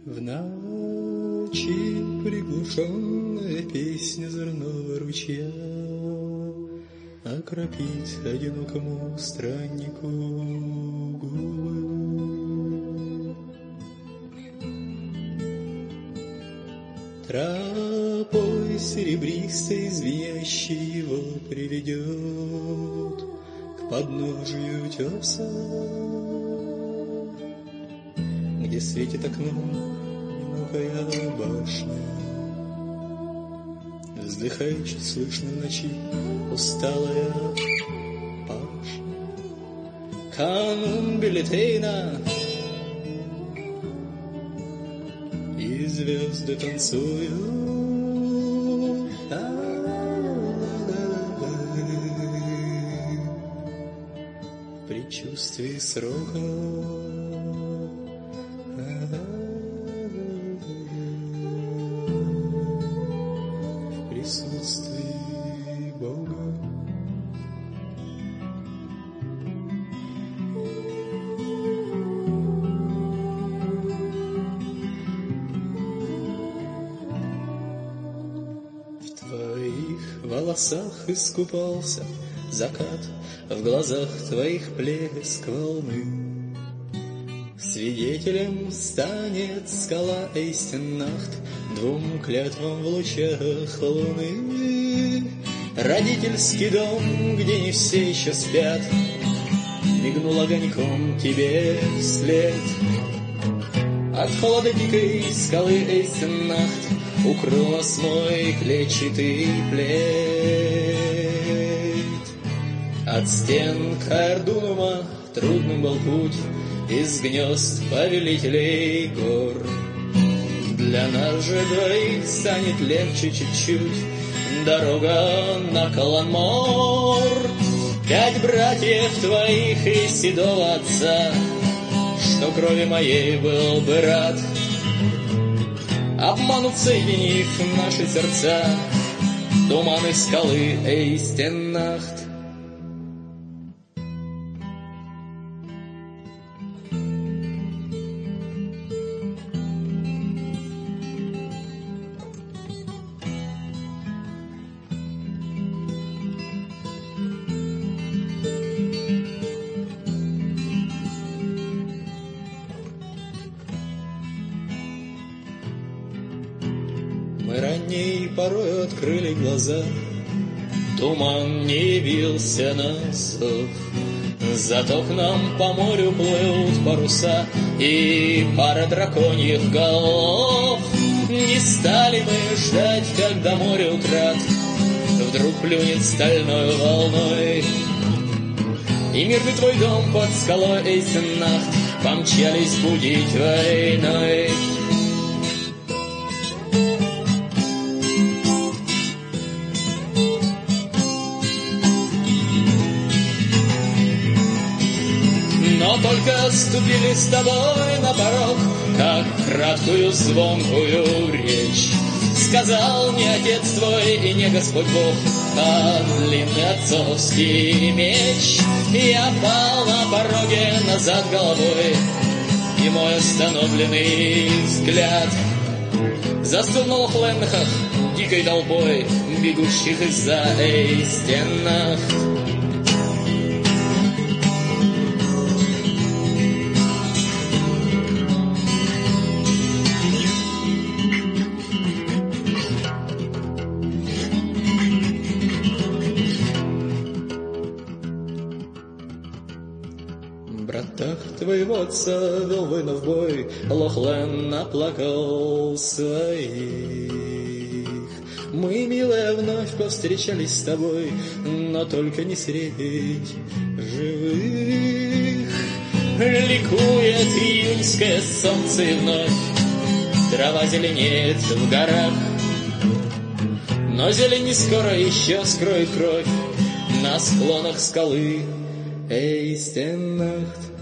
В ночи приглушенная песня зерного ручья окропит одинокому страннику губы. Тропой серебристой звенящей его приведет к подножию утеса, где светит окном одинокая башня. Вздыхает чуть слышно в ночи усталая пашня. Канун Билетейна, и звезды танцуют в предчувствии срока. В присутствии Бога. В твоих волосах искупался закат, в глазах твоих плеск волны. Свидетелем станет скала Эйстеннахт двум клятвам в лучах луны. Родительский дом, где не все еще спят, мигнул огоньком тебе вслед. От холода дикой скалы Эйстеннахт укрыл нас мой клетчатый плед. От стен Каэрдунума трудным был путь из гнезд повелителей гор. Для нас же двоих станет легче чуть-чуть дорога на Каланмор. 5 братьев твоих и седого отца, что крови моей был бы рад, обманут, соединив наши сердца, туманы скалы Эйстеннахт. Мы ранней порой открыли глаза, туман не явился на зов. Зато к нам по морю плывут паруса и пара драконьих голов. Не стали мы ждать, когда море утрат вдруг плюнет стальной волной, и мирный твой дом под скалой Эйстеннахт помчались будить войной. Но только ступили с тобой на порог, как краткую звонкую речь сказал не отец твой и не Господь Бог, а длинный отцовский меч. Я пал на пороге назад головой, и мой остановленный взгляд застыл на Лохленнахах дикой толпой бегущих из-за Эйстеннахт. Братах твоего отца вел войну в бой, Лохлен наплакал своих. Мы, милая, вновь повстречались с тобой, но только не средь живых. Ликует июньское солнце и вновь трава зеленеет в горах, но зелень не скоро еще скроет кровь на склонах скалы Эйстеннахт.